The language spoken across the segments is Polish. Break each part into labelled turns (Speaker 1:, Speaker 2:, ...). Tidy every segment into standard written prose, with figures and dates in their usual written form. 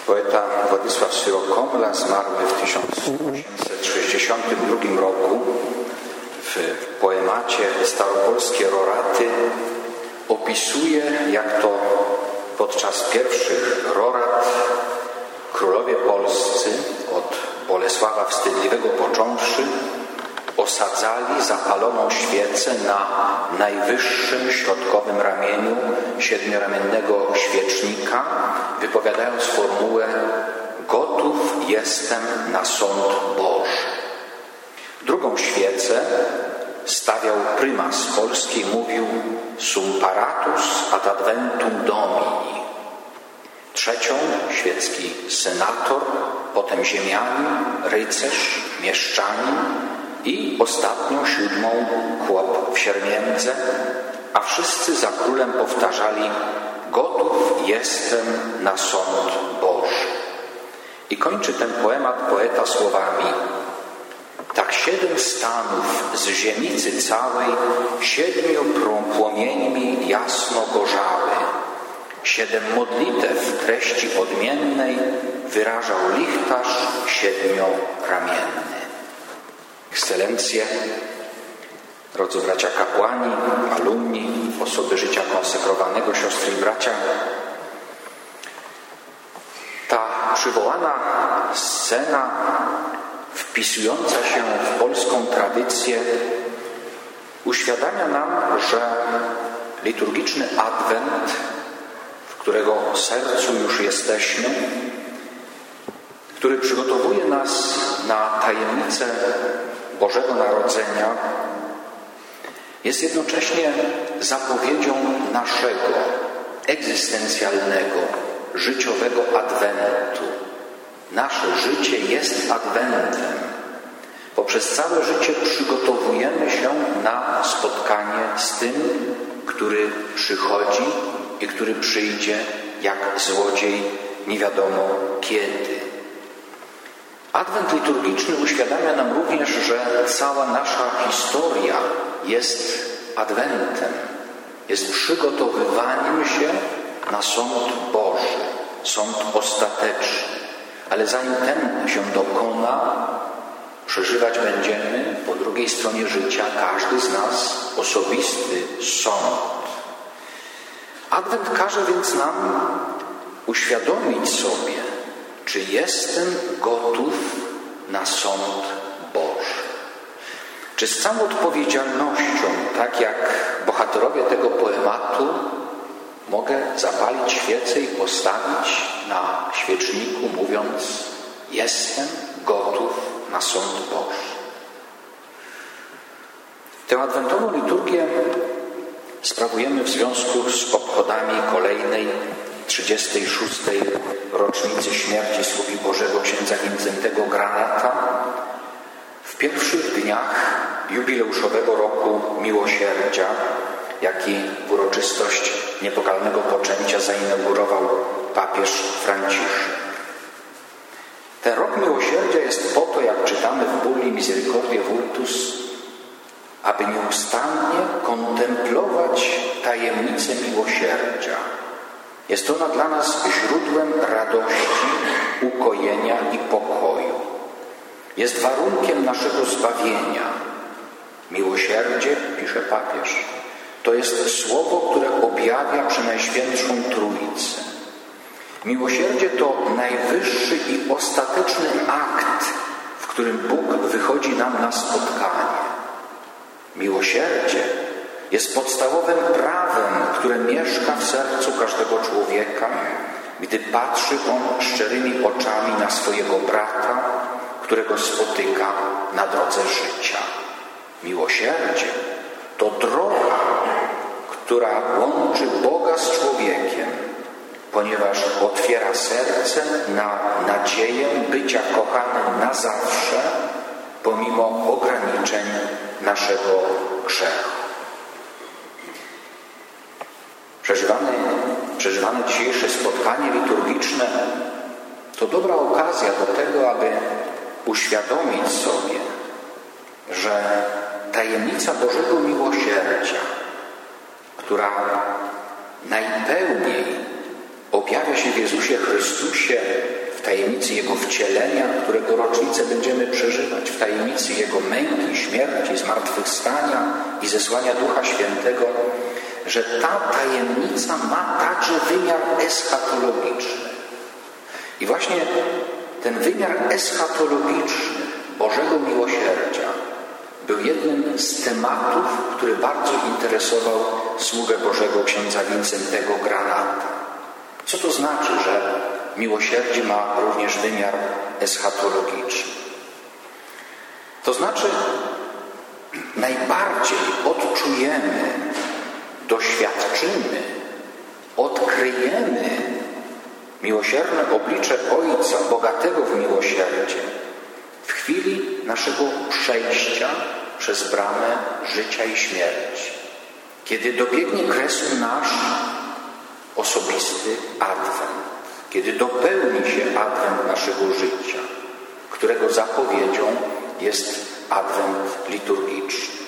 Speaker 1: Poeta Władysław Syro-Komla, zmarły w 1862 roku, w poemacie Staropolskie roraty opisuje, jak to podczas pierwszych rorat królowie polscy, od Bolesława Wstydliwego począwszy, osadzali zapaloną świecę na najwyższym środkowym ramieniu siedmioramiennego świecznika, wypowiadając formułę: gotów jestem na sąd Boży. Drugą świecę stawiał prymas polski, mówił sum paratus ad adventum Domini. Trzecią świecki senator, potem ziemianin, rycerz, mieszczanin i ostatnią, siódmą, chłop w siermiędze, a wszyscy za królem powtarzali: gotów jestem na sąd Boży. I kończy ten poemat poeta słowami: tak 7 stanów z ziemicy całej 7 płomieńmi jasno gorzały. 7 modlitew treści odmiennej wyrażał lichtarz 7-ramienny. Ekscelencje, drodzy bracia kapłani, alumni, osoby życia konsekrowanego, siostry i bracia, ta przywołana scena, wpisująca się w polską tradycję, uświadamia nam, że liturgiczny Adwent, w którego sercu już jesteśmy, który przygotowuje nas na tajemnicę Bożego Narodzenia, jest jednocześnie zapowiedzią naszego egzystencjalnego, życiowego Adwentu. Nasze życie jest Adwentem. Poprzez całe życie przygotowujemy się na spotkanie z tym, który przychodzi i który przyjdzie jak złodziej nie wiadomo kiedy. Adwent liturgiczny uświadamia nam również, że cała nasza historia jest Adwentem, jest przygotowywaniem się na sąd Boży, sąd ostateczny. Ale zanim ten się dokona, przeżywać będziemy po drugiej stronie życia, każdy z nas, osobisty sąd. Adwent każe więc nam uświadomić sobie, czy jestem gotów na sąd Boży. Czy z całą odpowiedzialnością, tak jak bohaterowie tego poematu, mogę zapalić świecę i postawić na świeczniku, mówiąc: jestem gotów na sąd Boży. Tę adwentową liturgię sprawujemy w związku z obchodami kolejnej 36. rocznicy śmierci sługi Bożego księdza Wincentego Granata w pierwszych dniach jubileuszowego roku miłosierdzia, jaki w uroczystość niepokalnego poczęcia zainaugurował papież Franciszek. Ten rok miłosierdzia jest po to, jak czytamy w Bulli Misericordiae Vultus, aby nieustannie kontemplować tajemnicę miłosierdzia. Jest ona dla nas źródłem radości, ukojenia i pokoju. Jest warunkiem naszego zbawienia. Miłosierdzie, pisze papież, to jest słowo, które objawia Przenajświętszą Trójcę. Miłosierdzie to najwyższy i ostateczny akt, w którym Bóg wychodzi nam na spotkanie. Miłosierdzie jest podstawowym prawem, które mieszka w sercu każdego człowieka, gdy patrzy on szczerymi oczami na swojego brata, którego spotyka na drodze życia. Miłosierdzie to droga, która łączy Boga z człowiekiem, ponieważ otwiera serce na nadzieję bycia kochanym na zawsze, pomimo ograniczeń naszego grzechu. Przeżywane dzisiejsze spotkanie liturgiczne to dobra okazja do tego, aby uświadomić sobie, że tajemnica Bożego miłosierdzia, która najpełniej objawia się w Jezusie Chrystusie tajemnicy Jego wcielenia, którego rocznicę będziemy przeżywać, w tajemnicy Jego męki, śmierci, zmartwychwstania i zesłania Ducha Świętego, że ta tajemnica ma także wymiar eschatologiczny. I właśnie ten wymiar eschatologiczny Bożego miłosierdzia był jednym z tematów, który bardzo interesował sługę Bożego księdza Wincentego Granata. Co to znaczy, że miłosierdzie ma również wymiar eschatologiczny? To znaczy, najbardziej odczujemy, doświadczymy, odkryjemy miłosierne oblicze Ojca, bogatego w miłosierdzie, w chwili naszego przejścia przez bramę życia i śmierci. Kiedy dobiegnie kresu nasz osobisty Adwent, kiedy dopełni się Adwent naszego życia, którego zapowiedzią jest Adwent liturgiczny.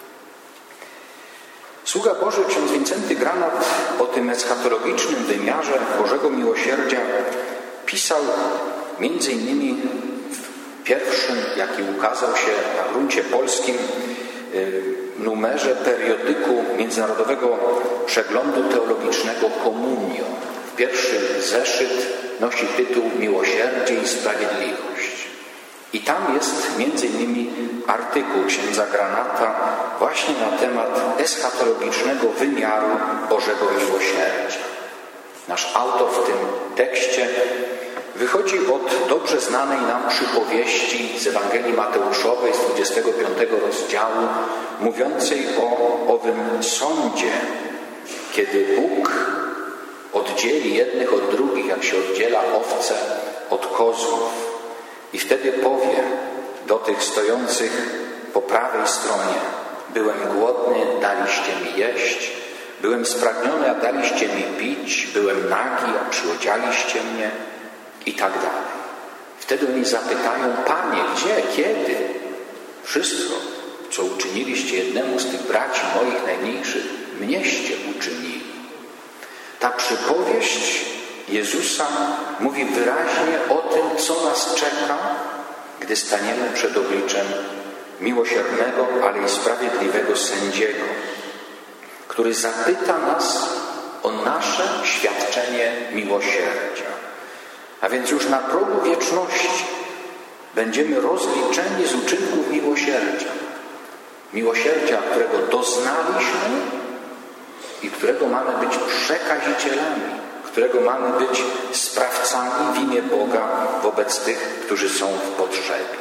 Speaker 1: Sługa Boży ksiądz Wincenty Granat o tym eschatologicznym wymiarze Bożego miłosierdzia pisał między innymi w pierwszym, jaki ukazał się na gruncie polskim numerze periodyku Międzynarodowego Przeglądu Teologicznego Communio. Pierwszy zeszyt nosi tytuł Miłosierdzie i Sprawiedliwość. I tam jest między innymi artykuł księdza Granata właśnie na temat eschatologicznego wymiaru Bożego miłosierdzia. Nasz autor w tym tekście wychodzi od dobrze znanej nam przypowieści z Ewangelii Mateuszowej z 25 rozdziału, mówiącej o owym sądzie, kiedy Bóg oddzieli jednych od drugich, jak się oddziela owce od kozłów. I wtedy powie do tych stojących po prawej stronie: byłem głodny, daliście mi jeść, byłem spragniony, a daliście mi pić, byłem nagi, a przyodzialiście mnie, i tak dalej. Wtedy oni zapytają: Panie, gdzie, kiedy? Wszystko, co uczyniliście jednemu z tych braci moich najmniejszych, mnieście uczynili. Ta przypowieść Jezusa mówi wyraźnie o tym, co nas czeka, gdy staniemy przed obliczem miłosiernego, ale i sprawiedliwego sędziego, który zapyta nas o nasze świadczenie miłosierdzia. A więc już na progu wieczności będziemy rozliczeni z uczynków miłosierdzia. Miłosierdzia, którego doznaliśmy i którego mamy być przekazicielami, którego mamy być sprawcami w imię Boga wobec tych, którzy są w potrzebie.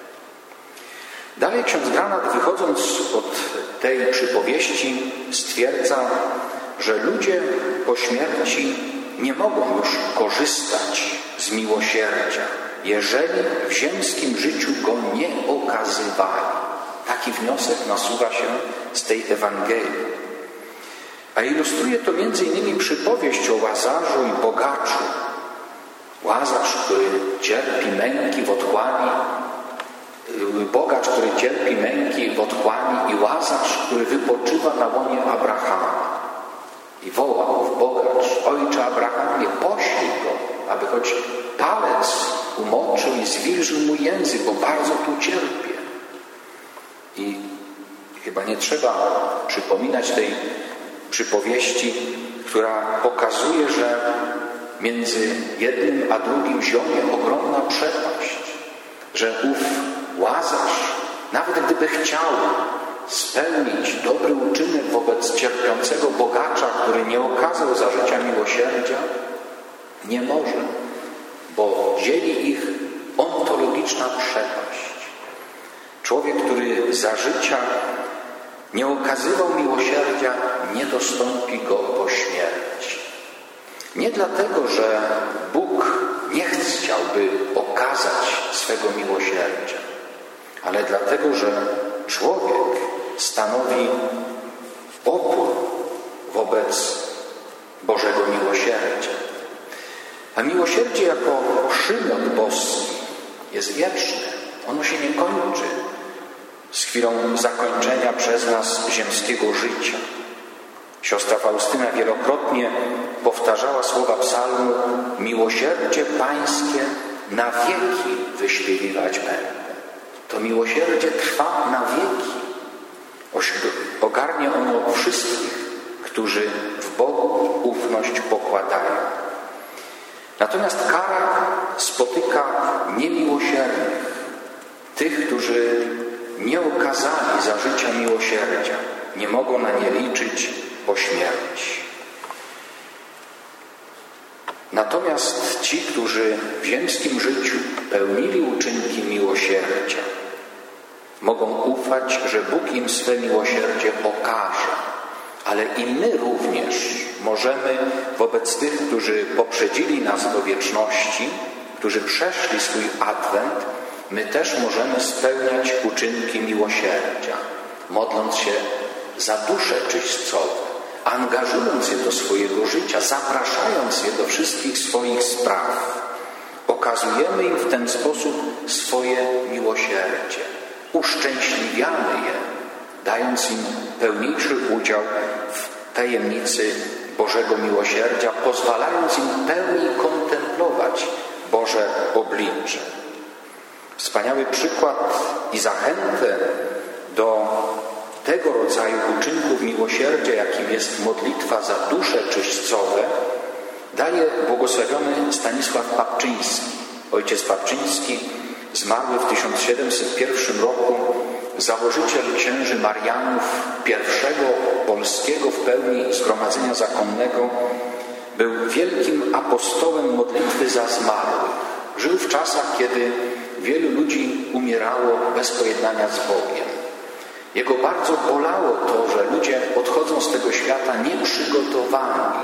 Speaker 1: Dalej ksiądz Granat, wychodząc od tej przypowieści, stwierdza, że ludzie po śmierci nie mogą już korzystać z miłosierdzia, jeżeli w ziemskim życiu go nie okazywali. Taki wniosek nasuwa się z tej Ewangelii. A ilustruje to między innymi przypowieść o Łazarzu i bogaczu. Łazarz, który cierpi męki w otchłani, bogacz, który cierpi męki w otchłani, i Łazarz, który wypoczywa na łonie Abrahama. I woła ów bogacz: Ojcze Abrahamie, poślij go, aby choć palec umoczył i zwilżył mój język, bo bardzo tu cierpię. I chyba nie trzeba przypominać tej przypowieści, która pokazuje, że między jednym a drugim ziomie ogromna przepaść, że ów Łazarz, nawet gdyby chciał spełnić dobry uczynek wobec cierpiącego bogacza, który nie okazał za życia miłosierdzia, nie może, bo dzieli ich ontologiczna przepaść. Człowiek, który za życia nie okazywał miłosierdzia, nie dostąpi go po śmierci. Nie dlatego, że Bóg nie chciałby okazać swego miłosierdzia, ale dlatego, że człowiek stanowi opór wobec Bożego miłosierdzia. A miłosierdzie jako przymiot boski jest wieczne. Ono się nie kończy z chwilą zakończenia przez nas ziemskiego życia. Siostra Faustyna wielokrotnie powtarzała słowa psalmu: miłosierdzie Pańskie na wieki wyśpiewywać będę. To miłosierdzie trwa na wieki. Ogarnie ono wszystkich, którzy w Bogu ufność pokładają. Natomiast kara spotyka niemiłosiernych, tych, którzy nie okazali za życia miłosierdzia, nie mogą na nie liczyć po śmierci. Natomiast ci, którzy w ziemskim życiu pełnili uczynki miłosierdzia, mogą ufać, że Bóg im swe miłosierdzie okaże. Ale i my również możemy wobec tych, którzy poprzedzili nas do wieczności, którzy przeszli swój adwent, my też możemy spełniać uczynki miłosierdzia, modląc się za dusze czyśćcowe, angażując je do swojego życia, zapraszając je do wszystkich swoich spraw. Okazujemy im w ten sposób swoje miłosierdzie. Uszczęśliwiamy je, dając im pełniejszy udział w tajemnicy Bożego miłosierdzia, pozwalając im pełniej kontemplować Boże oblicze. Wspaniały przykład i zachętę do tego rodzaju uczynków miłosierdzia, jakim jest modlitwa za dusze czyśćcowe, daje błogosławiony Stanisław Papczyński. Ojciec Papczyński zmarły w 1701 roku, założyciel księży Marianów, pierwszego polskiego w pełni zgromadzenia zakonnego, był wielkim apostołem modlitwy za zmarłych. Żył w czasach, kiedy wielu ludzi umierało bez pojednania z Bogiem. Jego bardzo bolało to, że ludzie odchodzą z tego świata nieprzygotowani,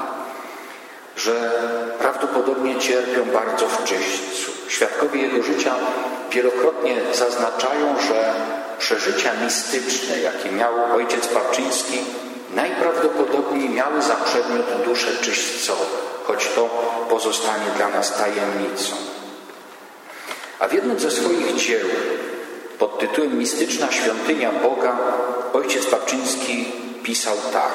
Speaker 1: że prawdopodobnie cierpią bardzo w czyśćcu. Świadkowie jego życia wielokrotnie zaznaczają, że przeżycia mistyczne, jakie miał ojciec Papczyński, najprawdopodobniej miały za przedmiot dusze czyśćcowe, choć to pozostanie dla nas tajemnicą. A w jednym ze swoich dzieł pod tytułem Mistyczna świątynia Boga ojciec Papczyński pisał tak: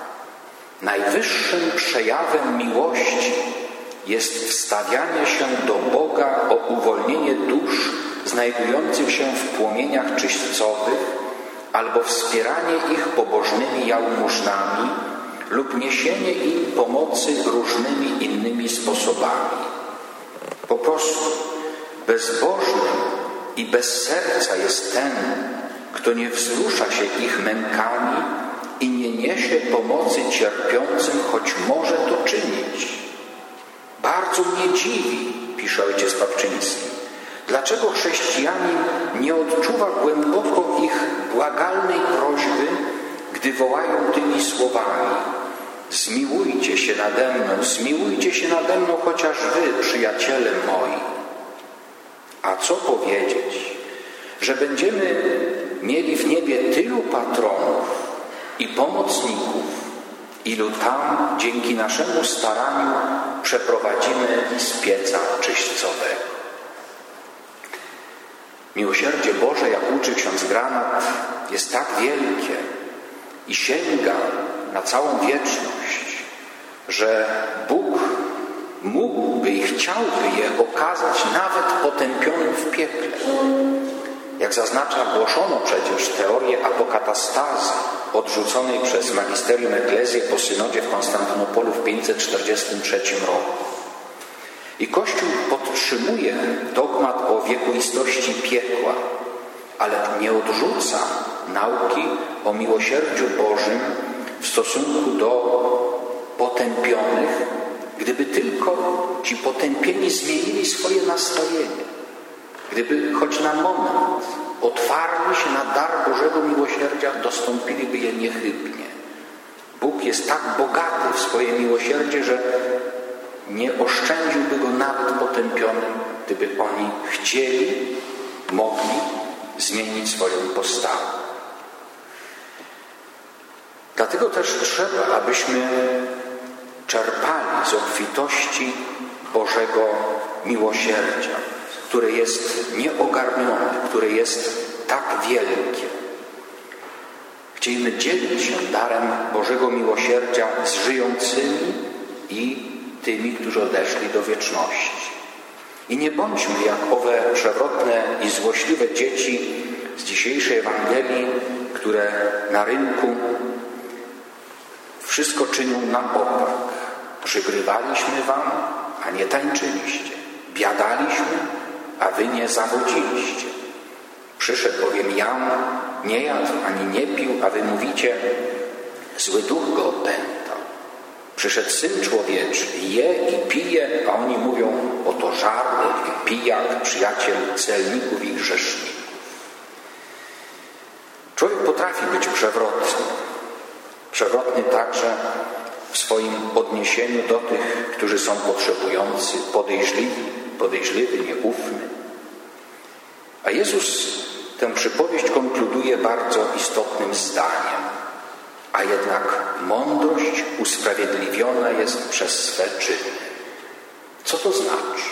Speaker 1: najwyższym przejawem miłości jest wstawianie się do Boga o uwolnienie dusz znajdujących się w płomieniach czyśćcowych albo wspieranie ich pobożnymi jałmużnami lub niesienie im pomocy różnymi innymi sposobami. Po prostu bezbożnym i bez serca jest ten, kto nie wzrusza się ich mękami i nie niesie pomocy cierpiącym, choć może to czynić. Bardzo mnie dziwi, pisze ojciec Papczyński, dlaczego chrześcijanin nie odczuwa głęboko ich błagalnej prośby, gdy wołają tymi słowami: zmiłujcie się nade mną chociaż wy, przyjaciele moi. A co powiedzieć, że będziemy mieli w niebie tylu patronów i pomocników, ilu tam dzięki naszemu staraniu przeprowadzimy z pieca czyśćcowego. Miłosierdzie Boże, jak uczy ksiądz Granat, jest tak wielkie i sięga na całą wieczność, że Bóg mógłby i chciałby je okazać nawet potępionym w piekle. Jak zaznacza, głoszono przecież teorię apokatastazy odrzuconej przez Magisterium Ecclesiae po synodzie w Konstantynopolu w 543 roku. I Kościół podtrzymuje dogmat o wiekuistości piekła, ale nie odrzuca nauki o miłosierdziu Bożym w stosunku do potępionych, gdyby tylko ci potępieni zmienili swoje nastawienie, gdyby choć na moment otwarli się na dar Bożego miłosierdzia, dostąpiliby je niechybnie. Bóg jest tak bogaty w swoje miłosierdzie, że nie oszczędziłby go nawet potępionym, gdyby oni chcieli, mogli zmienić swoją postawę. Dlatego też trzeba, abyśmy czerpali z obfitości Bożego miłosierdzia, które jest nieogarnione, które jest tak wielkie. Chcielibyśmy dzielić się darem Bożego miłosierdzia z żyjącymi i tymi, którzy odeszli do wieczności. I nie bądźmy jak owe przewrotne i złośliwe dzieci z dzisiejszej Ewangelii, które na rynku wszystko czynią na opak. Przygrywaliśmy wam, a nie tańczyliście. Biadaliśmy, a wy nie zawodziliście. Przyszedł bowiem Jan, nie jadł ani nie pił, a wy mówicie, zły duch go opętał. Przyszedł Syn Człowieczy, je i pije, a oni mówią, oto żarłok i pijak, przyjaciel celników i grzeszników. Człowiek potrafi być przewrotny. Przewrotny także w swoim odniesieniu do tych, którzy są potrzebujący, podejrzliwy, nieufny. A Jezus tę przypowieść konkluduje bardzo istotnym zdaniem. A jednak mądrość usprawiedliwiona jest przez swe czyny. Co to znaczy?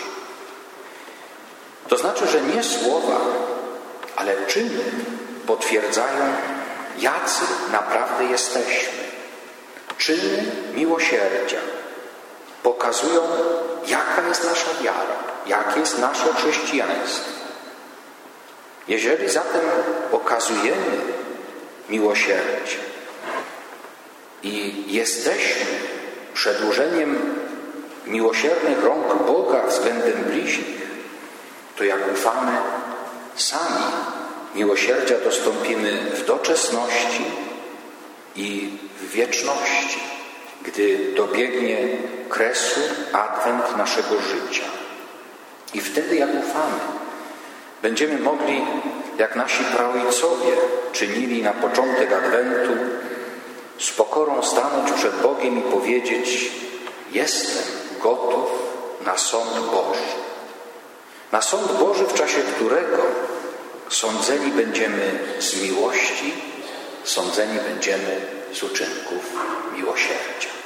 Speaker 1: To znaczy, że nie słowa, ale czyny potwierdzają, jacy naprawdę jesteśmy. Czyny miłosierdzia pokazują, jaka jest nasza wiara, jakie jest nasze chrześcijaństwo. Jeżeli zatem okazujemy miłosierdzie i jesteśmy przedłużeniem miłosiernych rąk Boga względem bliźnich, to jak ufamy, sami miłosierdzia dostąpimy w doczesności i w wieczności, gdy dobiegnie kresu adwent naszego życia. I wtedy, jak ufamy, będziemy mogli, jak nasi praojcowie czynili na początek adwentu, z pokorą stanąć przed Bogiem i powiedzieć: jestem gotów na sąd Boży. Na sąd Boży, w czasie którego sądzeni będziemy z miłości, sądzeni będziemy z uczynków miłosierdzia.